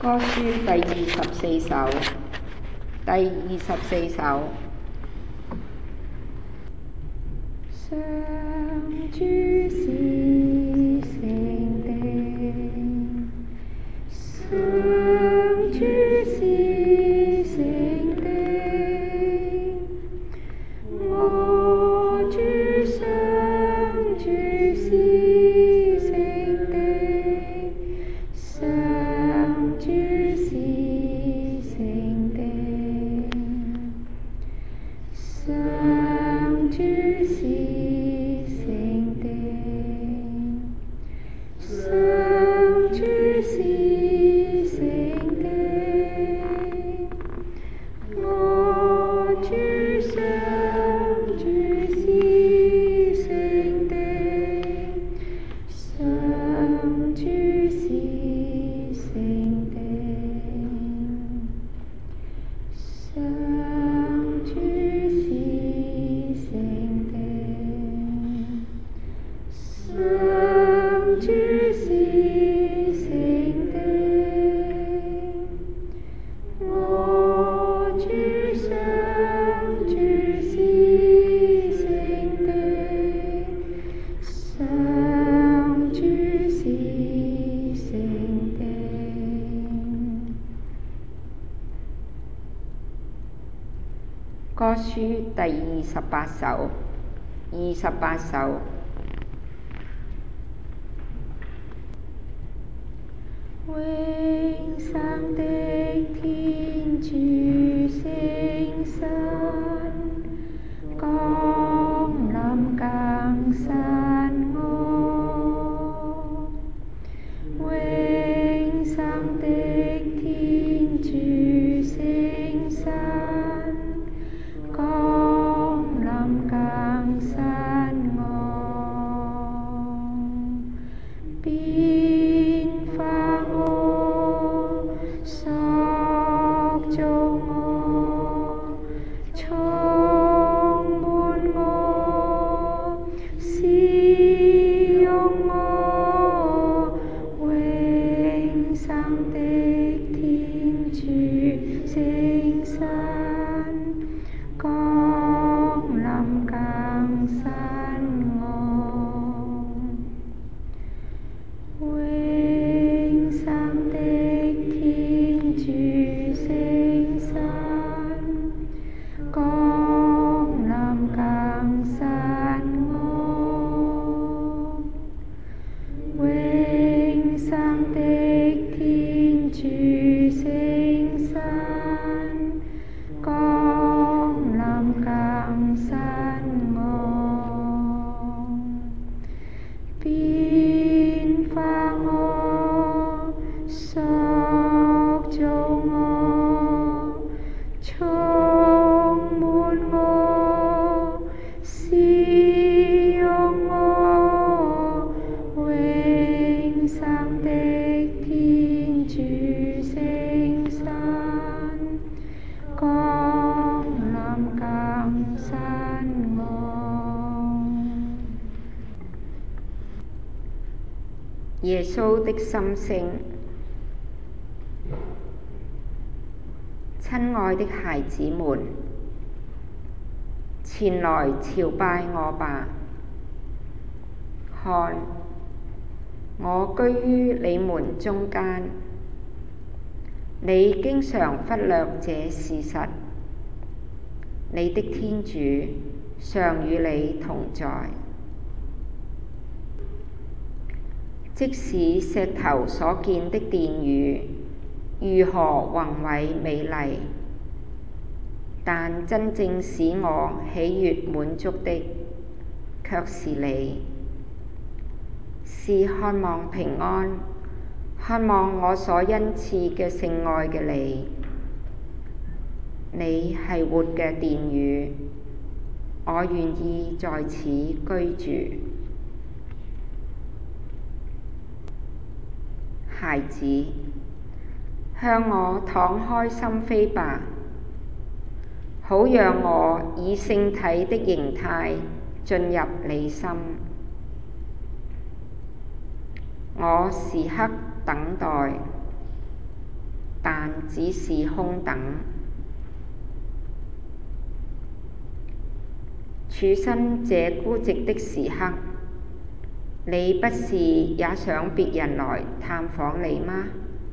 歌書第24首。上主是聖的，上主是聖的，我主上主是聖的，上主是聖的，上主是聖的，上主是聖的，我主上主是聖的，上主是聖的，上主是聖的，上主是聖的，我主上主是聖的，上主是聖的。歌書第28首。永生的天主聖神，降臨更新我。永生的天主聖神，降臨更新我，變化我，塑造我，充滿我，使用我。永生的天主聖神，降臨更新我。永生的天主聖神，降臨更新我。永生的天主聖神，降臨更新我，變化我，塑造我，充滿我，使用我。永生的天主聖神，降臨更新我。耶穌的心聲。親愛的孩子們，前來朝拜我吧。看，我居於你們中間。你經常忽略這事實，你的天主常與你同在。即使石頭所建的殿宇如何宏偉美麗，但真正使我喜悅滿足的卻是你，是渴望平安、渴望我所恩賜嘅聖愛嘅你。你係活嘅殿宇，我願意在此居住。孩子，向我敞開心扉吧，好讓我以聖體的形態進入你心。我時刻等待， 但只是空等。處身這孤寂的時刻，你不是也想別人來探訪你嗎？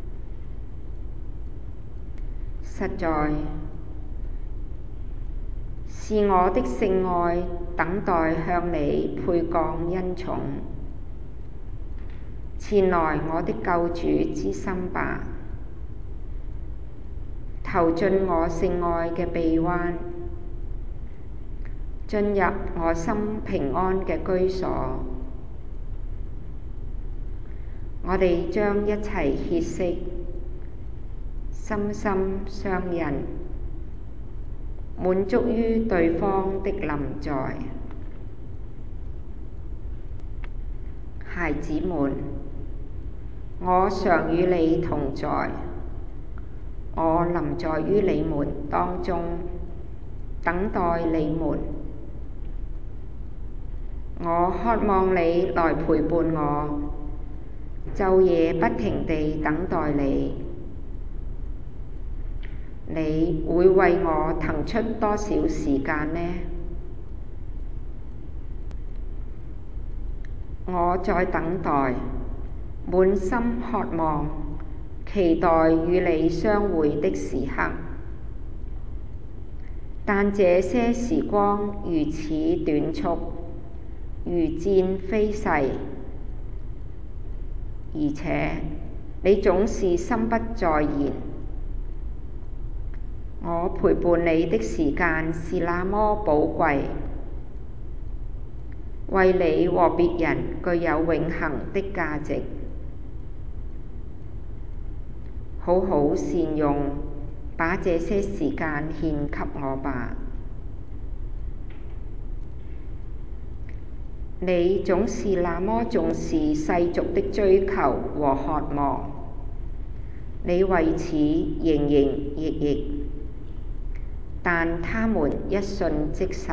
實在是我的聖愛等待向你沛降恩寵。前來我的救主之心吧，投進我聖愛嘅臂彎，進入我心平安嘅居所。我哋將一齊歇息，心心相印，滿足於對方的臨在。孩子們，我常與你同在，我臨在於你們當中，等待你們。我渴望你來陪伴我，晝夜不停地等待你。你會為我騰出多少時間呢？我在等待，滿心渴望，期待與你相會的時刻。但這些時光如此短促，如箭飛逝，而且你總是心不在焉。我陪伴你的時間是那麼寶貴，為你和別人具有永恆的價值。好好善用，把這些時間獻給我吧。你總是那麼重視世俗的追求和渴望，你為此營營役役，但他們一瞬即逝。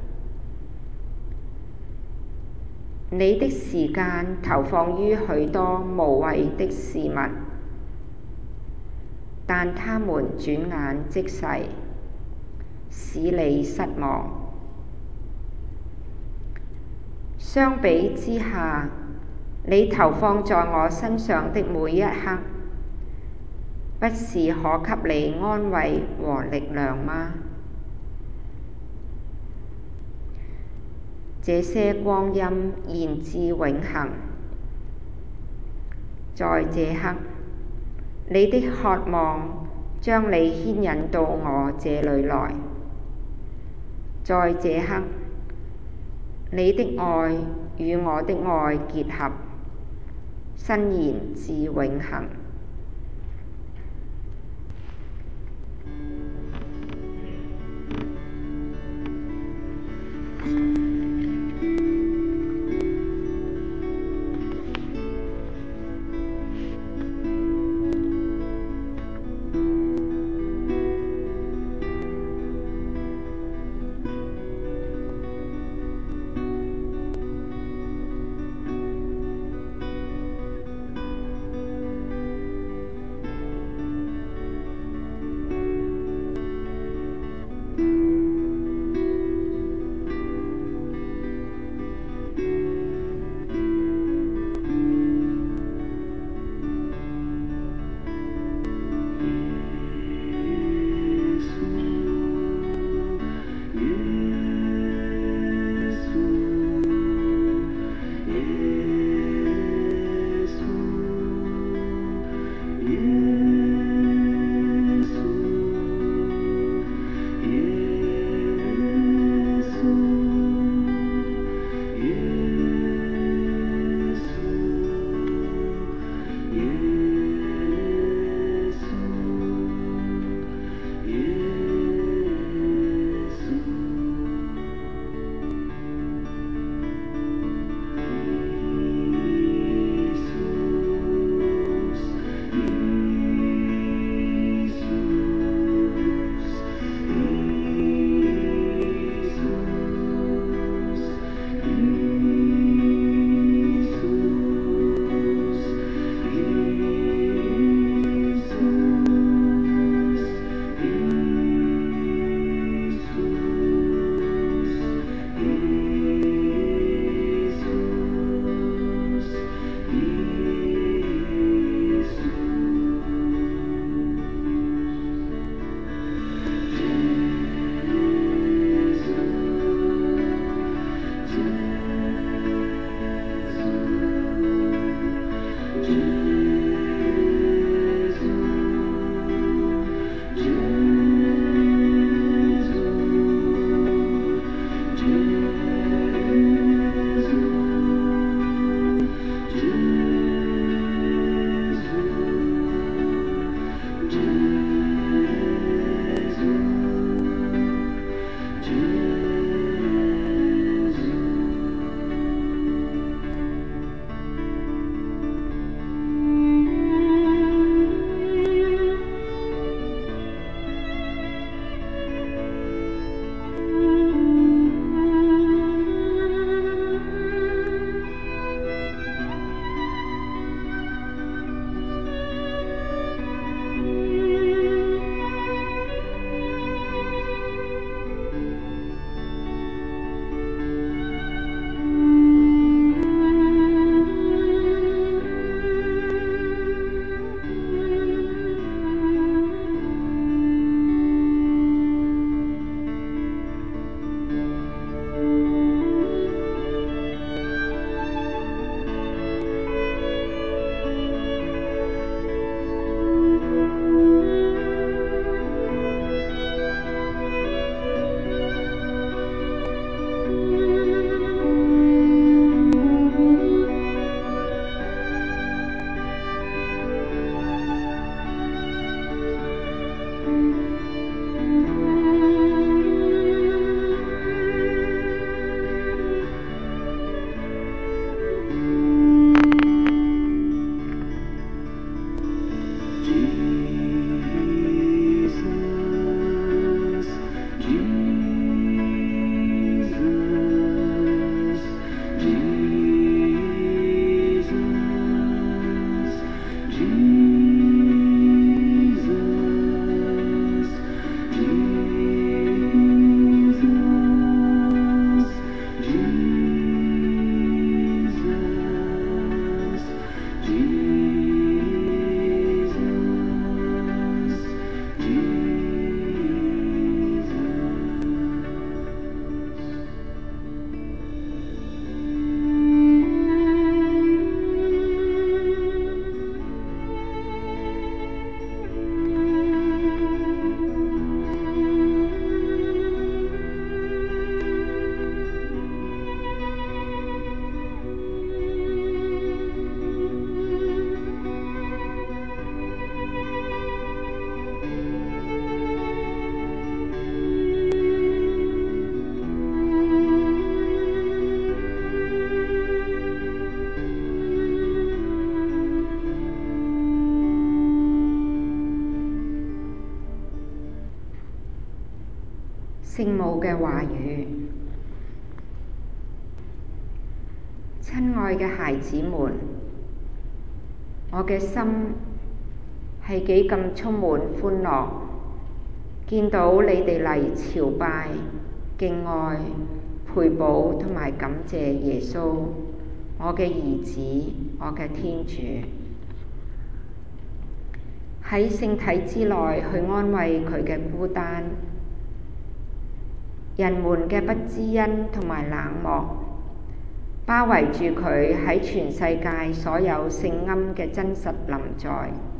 你的時間投放於許多無謂的事物，但他們轉眼即逝，使你失望。相比之下，你投放在我身上的每一刻，不是可給你安慰和力量嗎？這些光陰延至永恆。在這刻，你的渴望將你牽引到我這裡來。在這刻，你的愛與我的愛結合，伸延至永恆。 聖母嘅話語。親愛嘅孩子們，我嘅心係幾咁充滿歡樂，見到你哋嚟朝拜、敬愛、賠寶同埋感謝耶穌，我嘅兒子，我嘅天主，喺聖體之內去安慰佢嘅孤單。人們嘅不知恩同埋冷漠，包圍住佢喺全世界所有聖龕嘅真實臨在。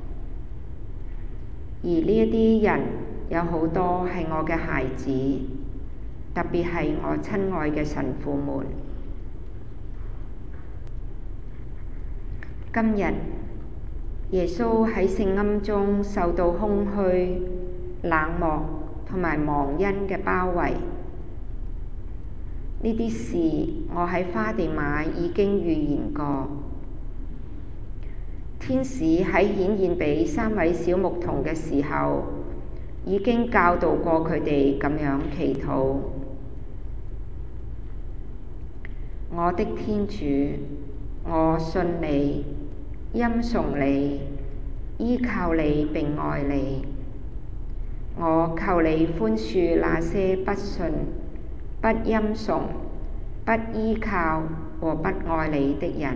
而呢一啲人有好多係我嘅孩子，特別係我親愛嘅神父們。今日耶穌喺聖龕中受到空虛、冷漠同埋忘恩嘅包圍。呢啲事我喺花地瑪已經預言過。天使喺顯現俾3位小牧童嘅時候，已經教導過佢哋咁樣祈禱：我的天主，我信你，欽崇你，依靠你並愛你。我求你寬恕那些不信、不欽崇、不依靠和不愛你的人。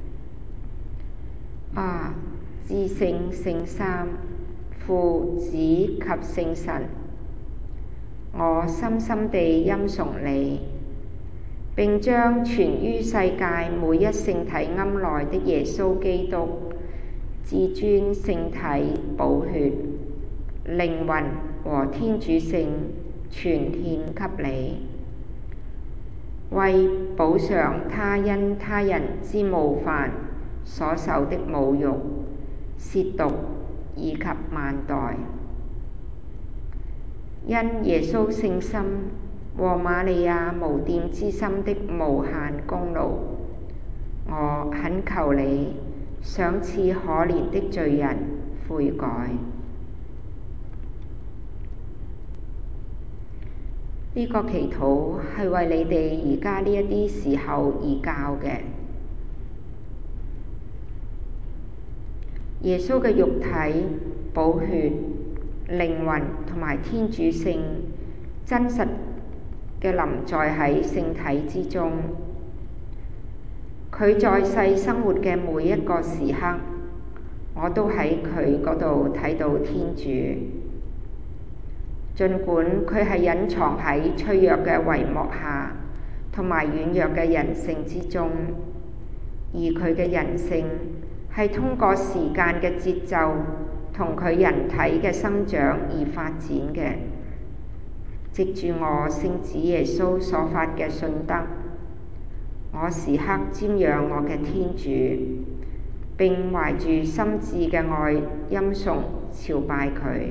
啊，至聖聖三，父子及聖神，我深深地欽崇你，並將存於世界每一聖體龕內的耶穌基督至尊聖體寶血、靈魂和天主性全獻給你，為補償他因他人之冒犯所受的侮辱、褻瀆以及萬代。因耶穌聖心和瑪利亞無玷之心的無限功勞，我懇求你賞賜可憐的罪人悔改。呢個祈禱係為你哋而家呢一啲時候而教嘅。耶穌嘅肉體、寶血、靈魂同埋天主性真實嘅臨在喺聖體之中。佢在世生活嘅每一個時刻，我都喺佢嗰度睇到天主。儘管佢係隱藏喺脆弱嘅帷幕下同埋軟弱嘅人性之中，而佢嘅人性係通過時間嘅節奏同佢人體嘅生長而發展嘅。藉住我聖子耶穌所發嘅信德，我時刻瞻仰我嘅天主，並懷住深摯嘅愛欽崇朝拜佢。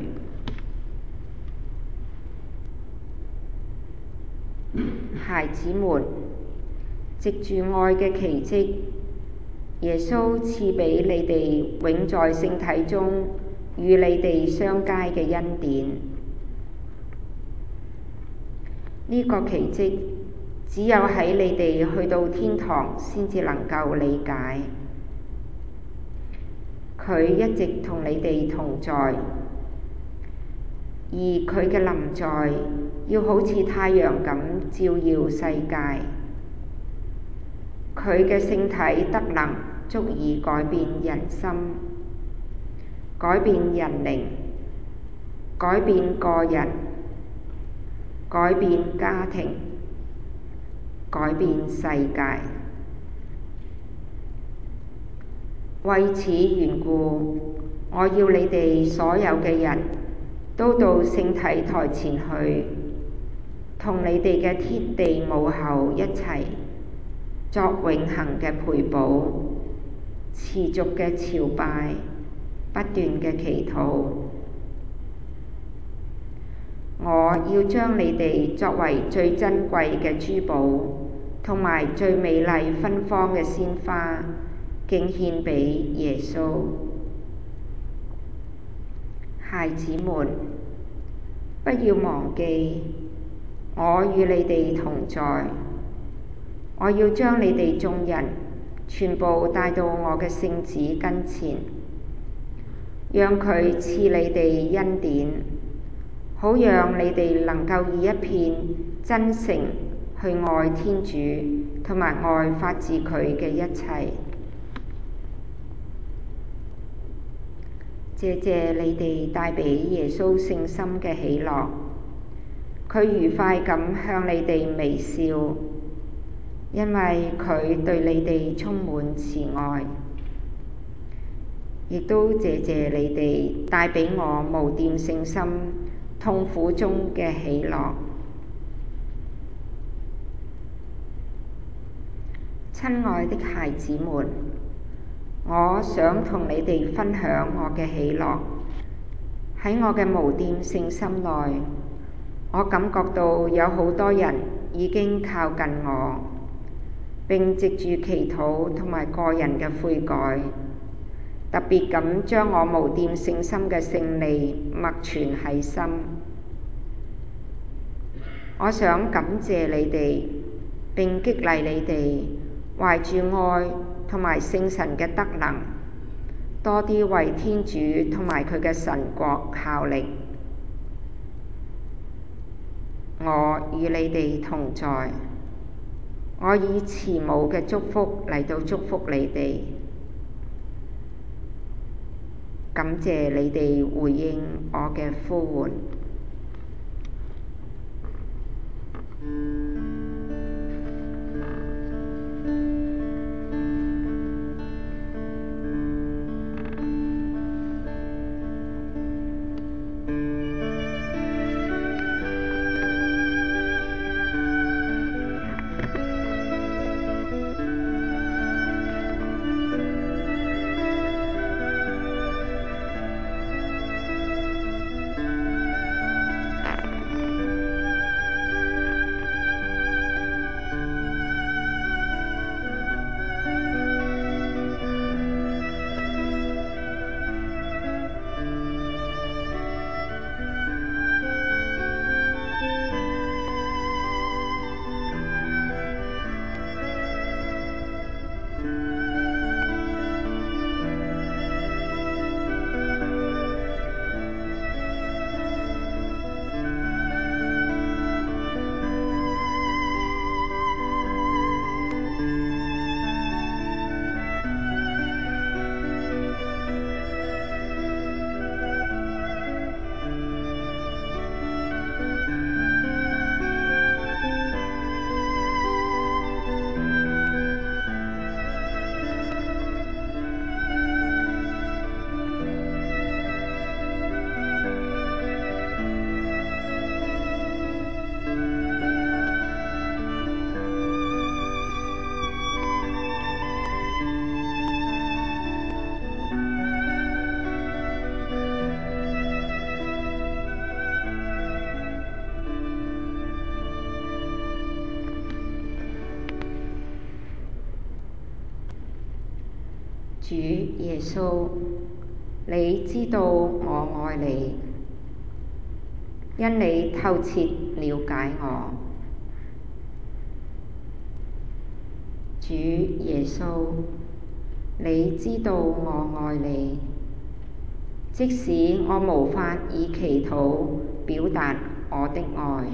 孩子們，藉住愛嘅奇蹟，耶穌賜俾你哋永在聖體中與你哋相偕嘅恩典。呢個奇蹟只有喺你哋去到天堂先至能夠理解。佢一直同你哋同在，而佢嘅臨在要好似太陽咁照耀世界。佢嘅聖體德能足以改變人心，改變人靈，改變個人，改變家庭，改變世界。為此緣故，我要你哋所有嘅人都到聖體台前去，同你哋嘅天地母后一齊作永恆嘅賠寶，持續嘅朝拜，不斷嘅祈禱。我要將你哋作為最珍貴嘅珠寶，同埋最美麗芬芳嘅鮮花，敬獻俾耶穌。孩子們，不要忘記， 我與你哋同在，我要將你哋眾人全部帶到我嘅聖子跟前，讓佢賜你哋恩典，好讓你哋能夠以一片真誠去愛天主同埋愛發自佢嘅一切。謝謝你哋帶畀耶穌聖心嘅喜樂，佢愉快咁向你哋微笑，因為佢對你哋充滿慈愛。亦都謝謝你哋帶畀我無玷聖心痛苦中嘅喜樂。親愛的孩子們，我想同你哋分享我嘅喜樂。喺我嘅無玷聖心內，我感覺到有好多人已經靠近我，並藉住祈禱同埋個人嘅悔改，特別咁將我無玷聖心嘅勝利默存喺心。我想感謝你哋，並激勵你哋懷住愛同埋聖神嘅德能，多啲為天主同埋佢嘅神國效力。我與你哋同在，我以慈母嘅祝福嚟到祝福你哋。感謝你哋回應我嘅呼喚。主耶穌，你知道我愛你，因你透徹了解我。主耶穌，你知道我愛你，即使我無法以祈禱表達我的愛。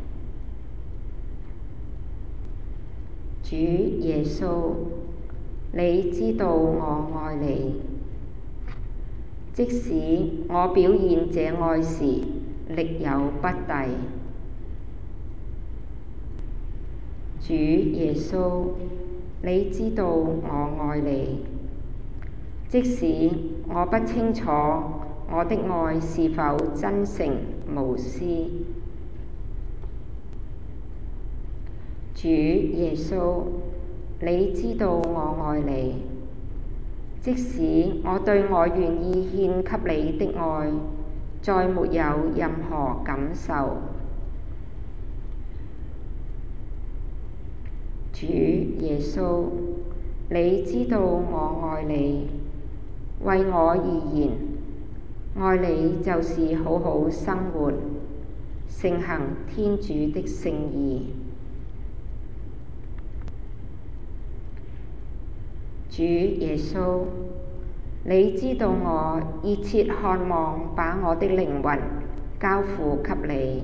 主耶穌，你知道我愛你，即使我表現這愛時力有不逮。主耶穌，你知道我愛你，即使我不清楚我的愛是否真誠無私。主耶穌，你知道我愛你，即使我對我願意獻給你的愛再沒有任何感受。主耶穌，你知道我愛你，為我而言，愛你就是好好生活， 承行天主的聖意。主耶穌，你知道我熱切渴望把我的靈魂交付給你，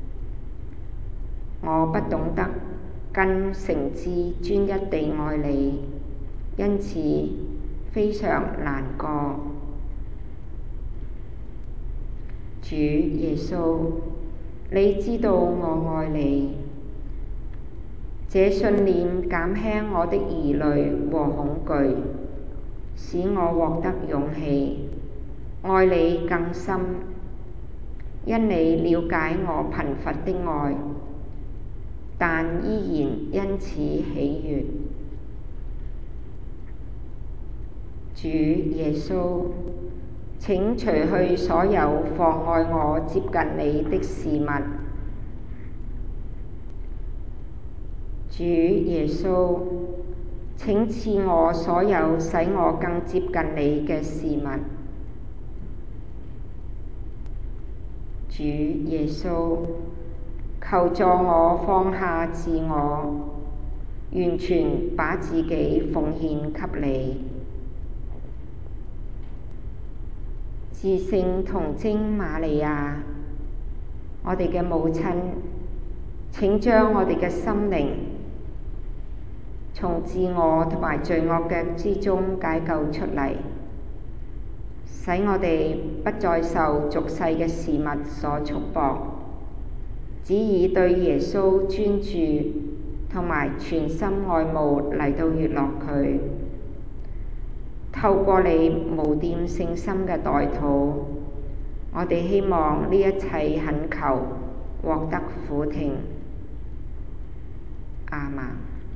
我不懂得更誠摯專一地愛你，因此非常難過。主耶穌，你知道我愛你，這信念減輕我的疑慮和恐懼，使我獲得勇氣愛你更深，因你了解我貧乏的愛，但依然因此喜悅。主耶穌，請除去所有妨礙我接近你的事物。主耶穌，請賜我所有使我更接近你嘅事物。主耶穌，求助我放下自我，完全把自己奉獻給你。至聖童貞瑪利亞，我哋嘅母親，請將我哋嘅心靈從自我同埋罪惡嘅之中解救出嚟，使我哋不再受俗世嘅事物所束縛，只以對耶穌專注同埋全心愛慕嚟到悅樂佢。透過你無玷聖心嘅代禱，我哋希望呢一切懇求獲得俯聽。阿們。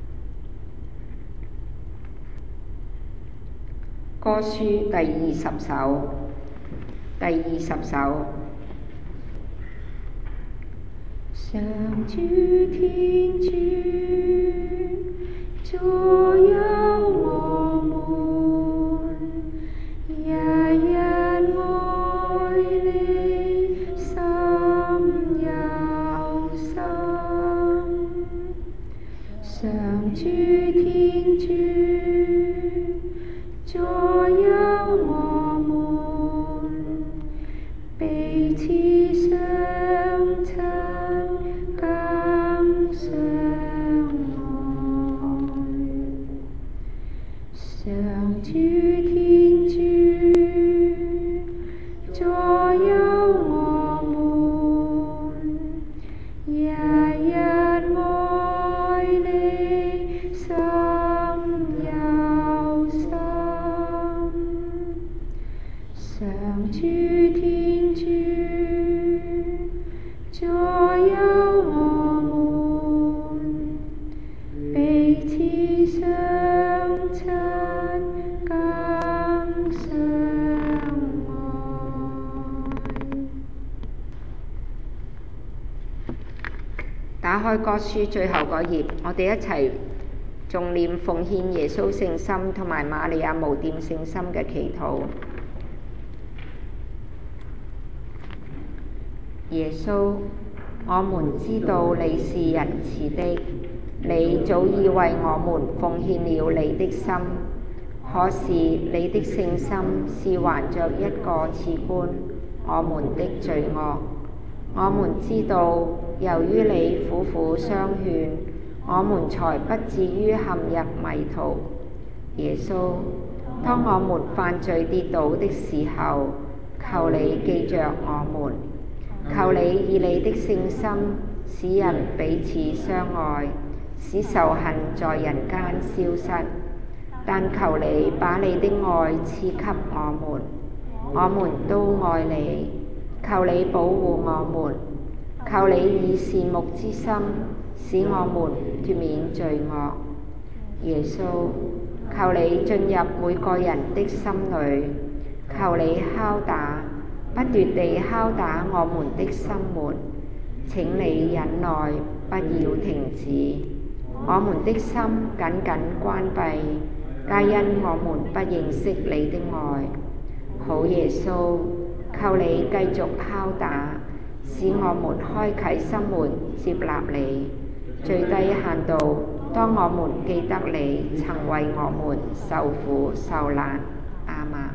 歌書第20首。第20首。上主天主，左右我們，日日愛你心又深。上主天主，左右我們，彼此相親更相愛。上主天主，左右我們，日日愛你心又深。上主天主，左右我們，彼此相親更相愛。打開歌書最後嗰頁，我哋一齊誦念奉獻耶穌聖心同埋瑪利亞無玷聖心嘅祈禱。耶穌，我們知道你是仁慈的，你早已為我們奉獻了你的心，可是你的聖心是還着一個賜觀我們的罪惡。我們知道，由於你苦苦相勸，我們才不至於陷入迷途。耶穌，當我們犯罪跌倒的時候，求你記着我們。求你以你的聖心使人彼此相愛，使仇恨在人間消失。但求你把你的愛賜給我們都愛你。求你保護我們，求你以善牧之心使我們脫免罪惡。耶穌，求你進入每個人的心裡，求你敲打，不斷地敲打我們的心門。請你忍耐，不要停止。我們的心緊緊關閉，皆因我們不認識你的愛。好耶穌，求你繼續敲打， 使我們開啟心門接納你。最低限度，當我們記得你曾為我們受苦受難。阿們。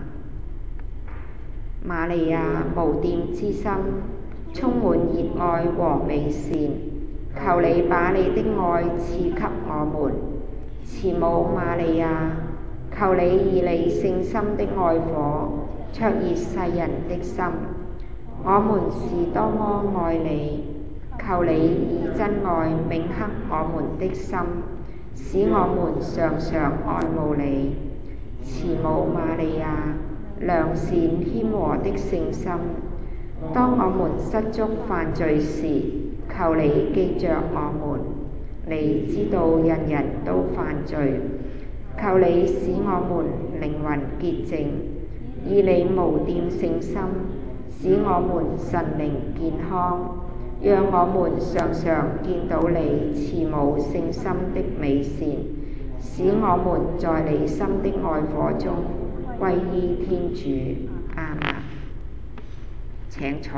瑪利亞無玷之心，充滿熱愛和美善，求你把你的愛賜給我們。慈母瑪利亞，求你以你聖心的愛火灼熱世人的心。我們是多麼愛你，求你以真愛銘刻我們的心，使我們常常愛慕你。慈母瑪利亞，良善謙和的聖心，當我們失足犯罪時，求你記着我們。你知道人人都犯罪，求你使我們靈魂潔淨，以你無玷聖心使我們神靈健康，讓我們常常見到你慈母聖心的美善，使我們在你心的愛火中歸依天主。阿們。請坐。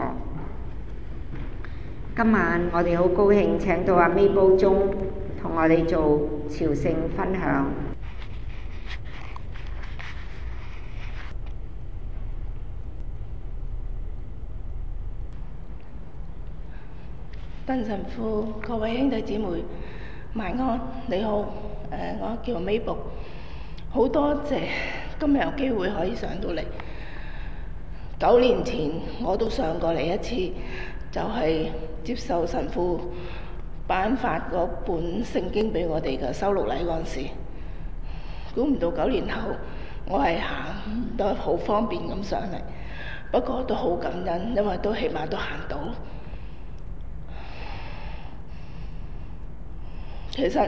今晚我哋好高興請到阿 Mabel 宗同我哋做朝聖分享。 鄧神父、各位兄弟姊妹，晚安，你好。我叫 Mabel， 好多謝今日有機會可以上到嚟。9年前我都上過嚟一次，就係接受神父頒發嗰本聖經俾我哋嘅收錄禮嗰陣時。估唔到9年後，我係行得好方便咁上嚟，不過都好感恩，因為都起碼都行到。其實，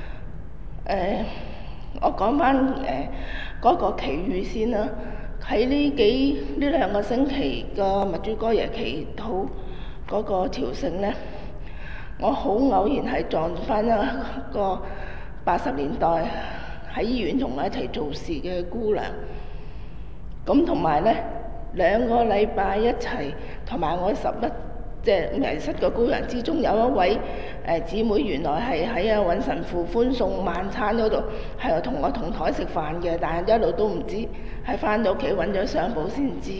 我講翻嗰個奇遇先啦。喺呢2個星期個默主哥耶祈禱嗰個朝聖呢，我好偶然係撞翻一個80年代喺醫院同我一齊做事嘅姑娘。咁同埋呢2個禮拜一齊，同埋我11隻迷失嘅姑娘之中，有一位姊妹原來係喺尹神父歡送晚餐嗰度，係同我同台食飯嘅，但係一路都唔知，係翻到屋企揾咗相簿先知。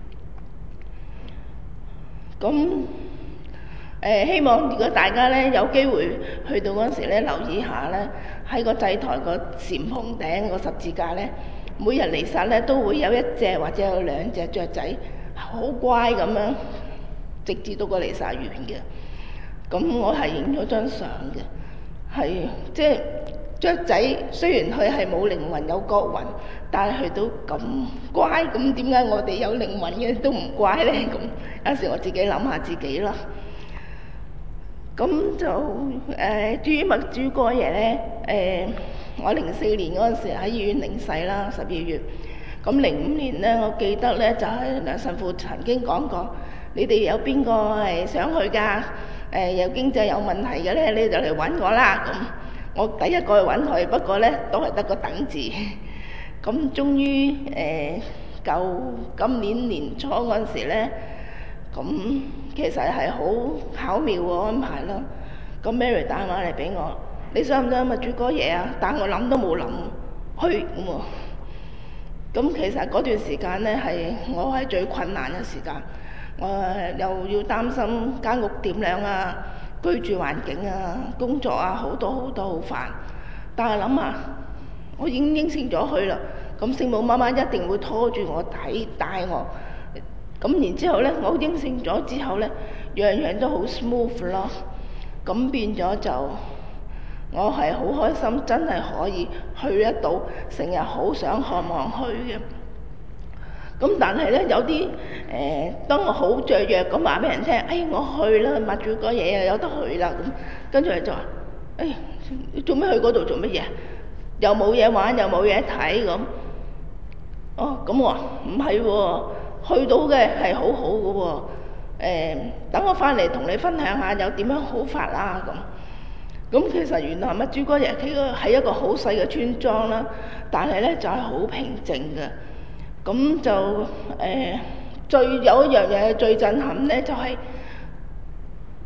咁希望如果大家呢有機會去到嗰陣時呢，留意下呢，喺個祭台個禪蓬頂個十字架呢，每日彌撒呢都會有1隻或者有2隻雀仔，好乖咁樣，直至到個彌撒完嘅。咁我係影咗張相嘅，係即係雀仔雖然佢係冇靈魂有角魂，但係佢都咁乖，咁點解我哋有靈魂嘅都唔乖呢？咁有時我自己諗下自己啦。咁就至於默主哥耶呢，我04年嗰陣時喺醫院領洗啦，12月。咁05年呢，我記得呢就係梁神父曾經講過，你哋有邊個係想去㗎？有經濟有問題嘅呢，你就嚟揾我啦。咁我第一個去揾佢，不過呢都係得個等字。咁終於今年年初嗰陣時呢，咁其實係好巧妙嘅安排咯。咁 Mary 打電話嚟俾我，你想唔想默主哥耶啊？但我諗都冇諗去咁喎。咁其實嗰段時間呢，係我係最困難嘅時間，我又要擔心間屋點樣啊，居住環境啊，工作啊，好多好煩。但係諗下，我已經應承咗去啦，咁聖母媽媽一定會拖住我帶我。咁然之後呢，我應承咗之後呢，樣樣都好 smooth 咯。咁變咗就我係好開心，真係可以去得到，成日好想渴望去嘅。咁但係呢，有啲當我好雀躍咁話俾人聽，我去啦，默主哥耶啊，有得去啦。咁跟住佢就話，做咩去嗰度做乜嘢？又冇嘢玩，又冇嘢睇咁。咁我話唔係喎，去到嘅係好好嘅喎。等我翻嚟同你分享下有點樣好法啦咁。咁其實原來默主哥耶佢係一個好細嘅村莊啦，但係呢就係好平靜嘅。咁就有一樣嘢最震撼呢，就係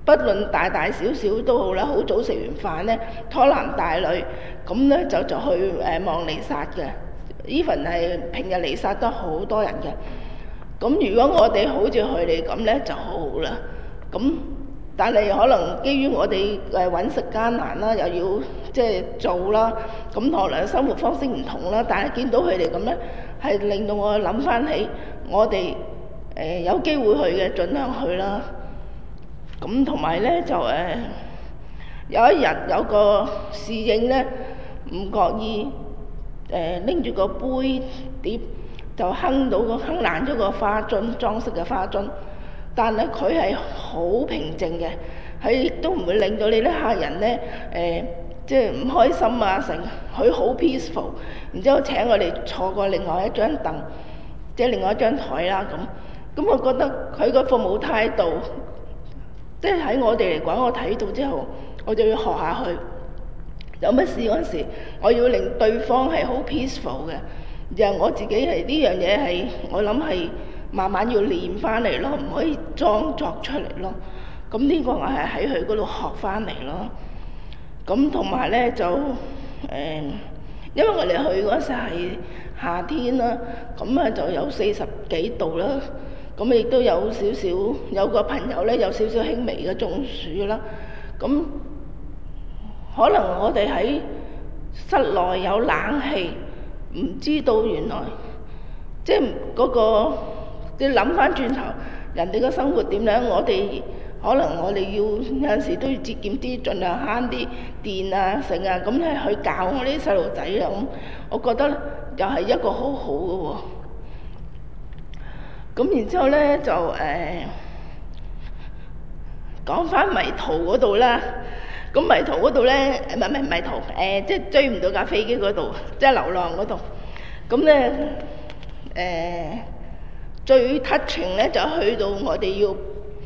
不論大大小小都好啦，好早食完飯咧，拖男帶女，咁咧就去望彌撒嘅。even 係平日彌撒都好多人嘅。咁如果我哋好似佢哋咁咧就好好啦。咁但係可能基於我哋揾食艱難啦，又要即係做啦，咁可能生活方式唔同啦。但係見到佢哋咁咧，係令到我諗翻起我哋有機會去嘅，盡量去啦。咁同埋咧就有一日有個侍應咧唔覺意拎住個杯碟就哼爛咗個花樽，裝飾嘅花樽。但係佢係好平靜嘅，佢亦都唔會令到你啲客人咧即係唔開心啊成，佢好 peaceful。然之後請我哋坐過另外一張凳，即係另外一張台啦咁。咁我覺得佢個服務態度，即係喺我哋嚟講，我睇到之後，我就要學下去。有乜事嗰陣時，我要令對方係好 peaceful 嘅。然後我自己係呢樣嘢係，我諗係慢慢要練翻嚟咯，唔可以裝作出嚟咯。咁呢個我係喺佢嗰度學翻嚟咯。咁同埋咧就因為我哋去嗰時係夏天啦，咁啊就有40幾度啦。咁亦都有少少，有個朋友咧有少少輕微嘅中暑啦。咁可能我哋喺室內有冷氣，唔知道原來即係嗰個，你諗翻轉頭，人哋嘅生活點樣，可能我哋要有陣時都要節儉啲，盡量慳啲電啊成啊，咁咧去教我啲細路仔啊咁，我覺得又係一個好好嘅喎。咁然之後咧就講翻迷途嗰度啦。咁迷途嗰度咧，唔係迷途，即係追唔到架飛機嗰度，即係流浪嗰度。咁咧最 touching 咧就去到我哋要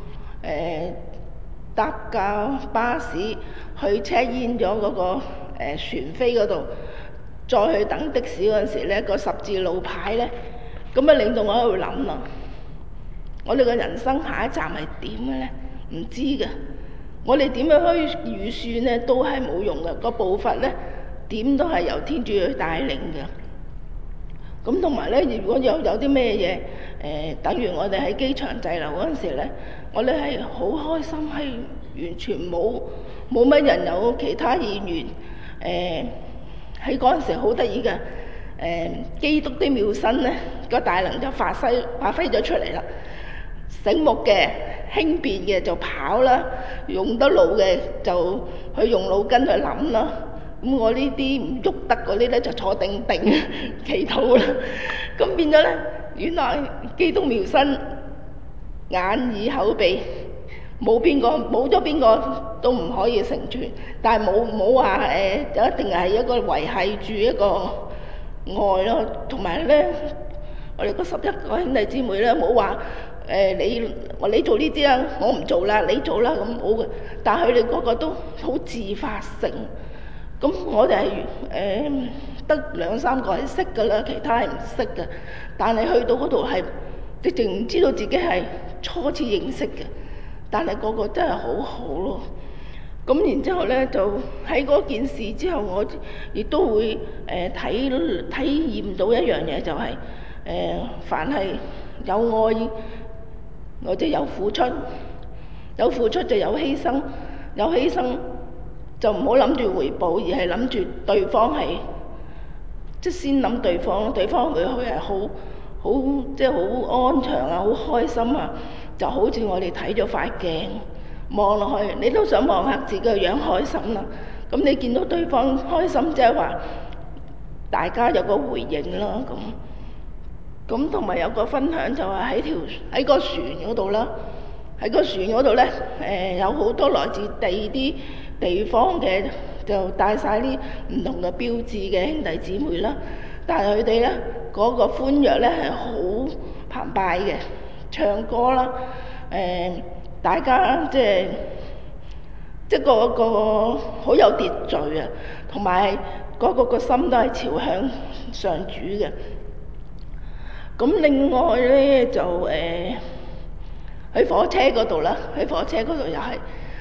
搭架巴士去 check in 咗嗰個船飛嗰度，再去等的士嗰陣時咧，個十字路牌咧，咁啊令到我喺度諗啦，我哋嘅人生下一站係點嘅咧？唔知嘅。我哋點樣去預算咧，都係冇用嘅。個步伐咧，點都係由天主去帶領嘅。咁同埋咧，如果有啲咩嘢等於我哋喺機場滯留嗰陣時咧，我哋係好開心，係完全冇乜人有其他意願。喺嗰陣時好得意嘅，基督的妙身咧個大能就發揮咗出嚟啦。醒目嘅輕便嘅就跑啦，用得腦嘅就去用腦筋去諗啦。咁我呢啲唔喐得嗰啲咧就坐定定祈禱啦。咁變咗咧，原來基督妙身眼耳口鼻冇咗邊個都唔可以成全，但係冇話就一定係一個維繫住一個愛咯。同埋咧，我哋嗰11個兄弟姊妹咧冇話你做呢啲啊，我唔做啦，你做啦，咁冇嘅。但係佢哋個個都好自發性。咁我哋係得2、3個係識㗎啦，其他係唔識嘅。但係去到嗰度係直情唔知道自己係初次認識嘅，但係個個真係好好咯。咁然之後咧，就喺嗰件事之後，我亦都會體驗到一樣嘢，就係凡係有愛或者有付出，有付出就有犧牲，有犧牲就唔好諗住回報，而係諗住對方係即係先諗對方，對方會係好即係好安詳啊，好開心啊。就好似我哋睇咗塊鏡，望落去你都想望下自己個樣開心啦。咁你見到對方開心，即係話大家有個回應啦。咁同埋有個分享就係喺個船嗰度啦。喺個船嗰度咧，有好多來自啲地方嘅，就帶晒啲唔同嘅標誌嘅兄弟姊妹啦。但係佢哋咧嗰個歡躍咧係好澎湃嘅，唱歌啦，大家即係個好有秩序啊，同埋個心都係朝向上主嘅。咁另外咧就喺火車嗰度啦，喺火車嗰度又係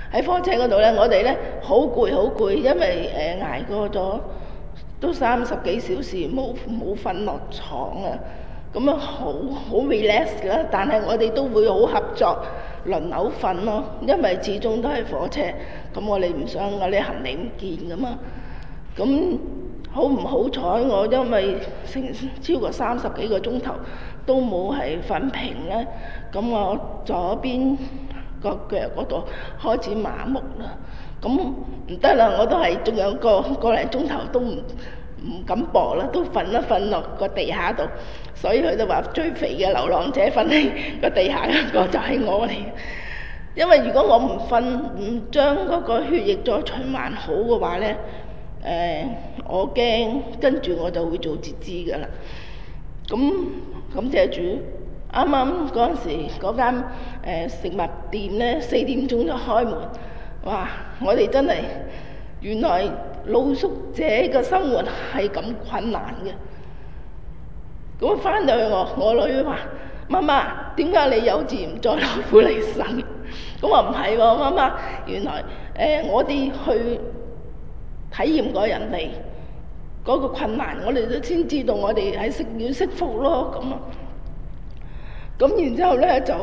喺火車嗰度呢，我哋呢好攰好攰，因為捱過咗都30幾小時冇瞓落床啊，咁啊好 relax 啦，但係我哋都會好合作，輪流瞓咯，因為始終都係火車，咁我哋唔想我啲行李唔見噶嘛。咁好唔好彩，我因為超過30幾個鐘頭都冇係瞓平咧，咁我左邊個腳嗰度開始麻木啦，咁唔得啦，我都係仲有個零鐘頭都唔敢搏啦，都瞓一瞓落個地下度，所以佢就話最肥嘅流浪者瞓喺個地下嗰個就係我嚟。因為如果我唔瞓，唔將嗰個血液再循環好嘅話呢，我驚跟住我就會做截肢㗎啦。咁感謝主，啱啱嗰陣時嗰間食物店呢4點鐘就開門，哇！我哋真係原來露宿者嘅生活係咁困難嘅。咁翻到去我女話：媽媽，點解你幼稚園再攞苦嚟受？咁話唔係喎，媽媽，原來我哋去體驗過人哋嗰個困難，我哋都先知道我哋係要釋服咯咁啊。咁然之後咧就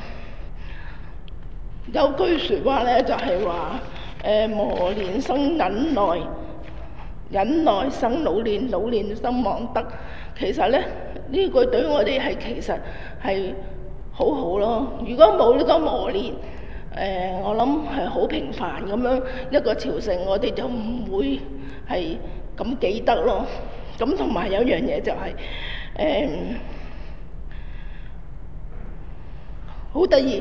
有句説話咧就係話磨練生忍耐，忍耐生老練，老練生望德。其實咧呢句對我哋其實係好好咯。如果冇呢個磨練，我諗係好平凡咁樣一個朝聖，我哋就唔會係咁記得咯。咁同埋有樣嘢就係好得意，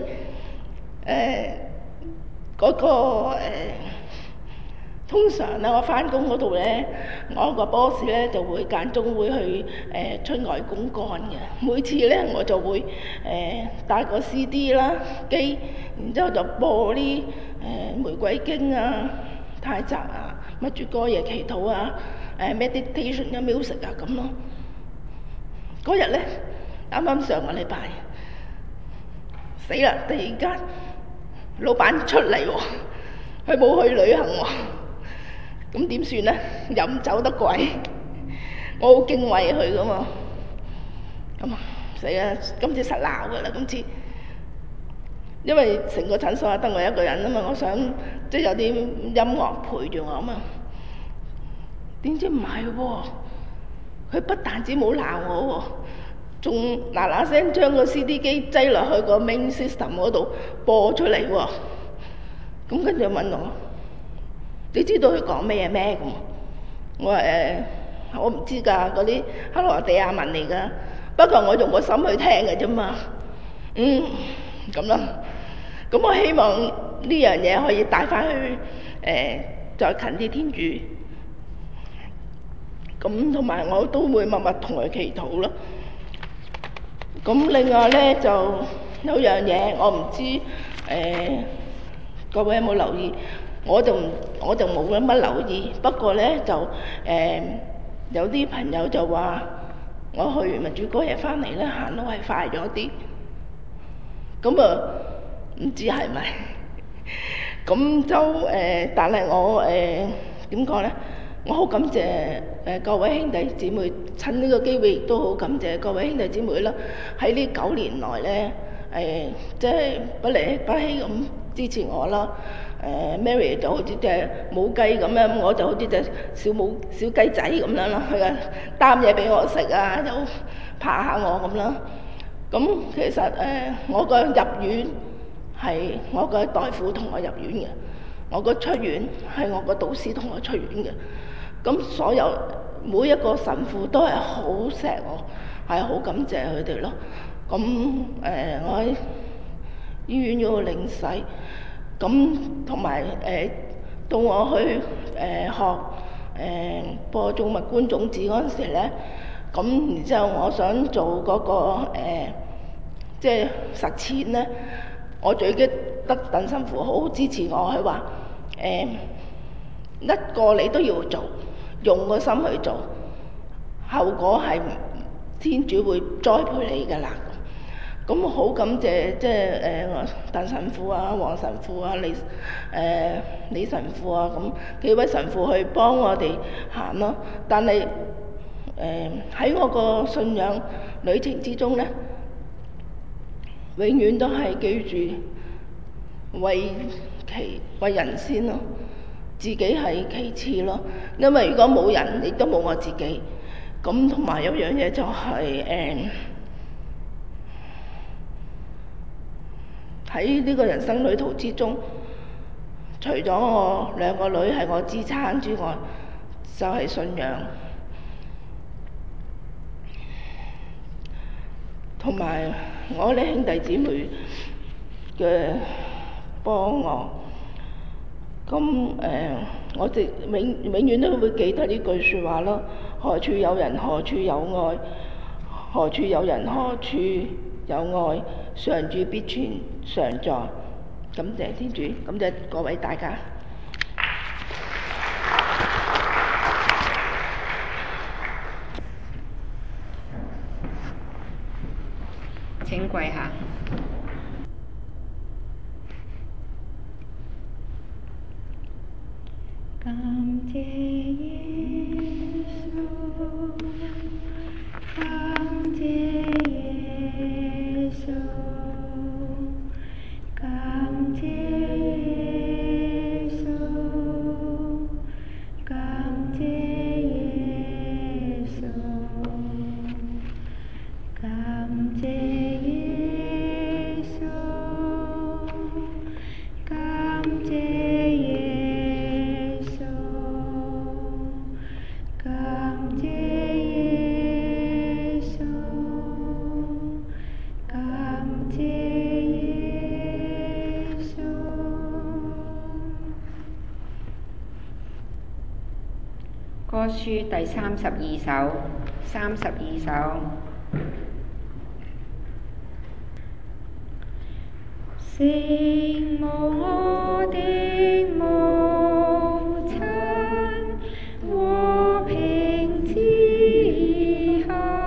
嗰個通常咧我翻工嗰度咧，我個 boss 咧就會間中會去出外公幹嘅。每次咧我就會帶個 CD 啦機，然之後就播啲玫瑰經啊、太宅啊、乜住歌夜祈禱啊、meditation 嘅 music 啊咁咯。嗰日咧啱啱上個禮拜，死啦！突然間老闆出嚟喎，佢冇去旅行喎，咁點算呢？又唔走得鬼，我好敬畏佢噶嘛。咁死啦！今次實鬧噶啦，今次，因為成個診所得我一個人啊嘛，我想即係有啲音樂陪住我啊嘛。點知唔係喎，佢不但止冇鬧我喎，仲嗱嗱聲將個 CD 機擠落去個 main system 嗰度播出嚟喎。咁跟住問我：你知道佢講咩咩？咁我話我唔知㗎，嗰啲克羅地亞文嚟㗎。不過我用個心去聽嘅啫嘛。咁啦。咁我希望呢樣嘢可以帶翻去再近啲天主。咁同埋我都會默默同佢祈禱咯。咁另外咧就有樣嘢我唔知各位有冇留意，我就冇乜留意。不過咧就有啲朋友就話我去完民主嗰日翻嚟咧行路係快咗啲。咁啊唔知係咪？咁就但係我點講咧？我好感謝各位兄弟姊妹，趁呢個機會亦都好感謝各位兄弟姊妹啦。喺呢9年來咧，即係不離不棄咁支持我啦。Mary 就好似隻母雞咁樣，我就好似隻小雞仔咁樣啦。佢啊擔嘢俾我食啊，又拍下我咁啦。咁其實我個入院係我個代父同我入院嘅，我個出院係我個導師同我出院嘅。咁所有每一個神父都係好錫我，係好感謝佢哋咯。咁我喺醫院嗰度領洗，咁同埋到我去學播種物觀種子嗰陣時咧，咁然之後我想做嗰個即係實踐咧，我最記得鄧神父好支持我，佢話一個你都要做，用個心去做，後果係天主會栽培你㗎啦。 咁好感謝即係鄧神父啊、黃神父啊、李神父啊，咁幾位神父去幫我哋行咯。但係喺我個信仰旅程之中咧，永遠都係記住為人先咯，自己係其次咯。因為如果冇人，亦都冇我自己。咁同埋有樣嘢就係喺呢個人生旅途之中，除咗我兩個女係我支撐之外，就係信仰，同埋我啲兄弟姊妹嘅幫我。咁我哋永遠都會記得呢句説話咯。何處有人，何處有愛；何處有人，何處有愛。上主必全常在。感謝天主，感謝各位大家。 請跪下。感謝耶穌，感謝耶穌，感謝耶穌，感謝耶穌，感謝耶穌，感謝耶穌，感謝耶穌，感謝耶穌。歌書第32首。聖母，我的母親，和平之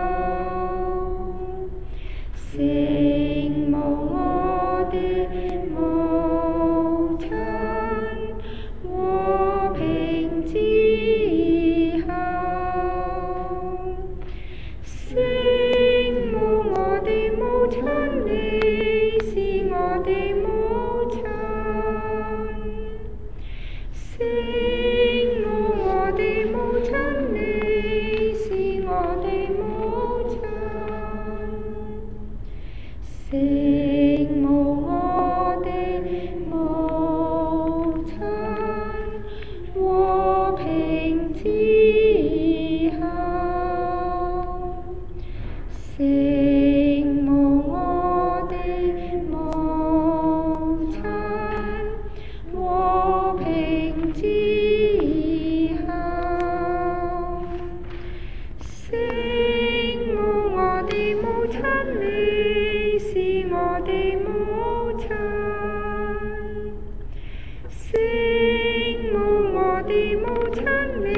后。聖母，我的母親，和平之後。聖母，我的母親，你是我的母親。聖母，我的母親，你是我的母親。聖母，我的母親，和平之後。聖母，我的母親，和平之後。聖母，我的母親，你是我的母親。聖母，我的母親，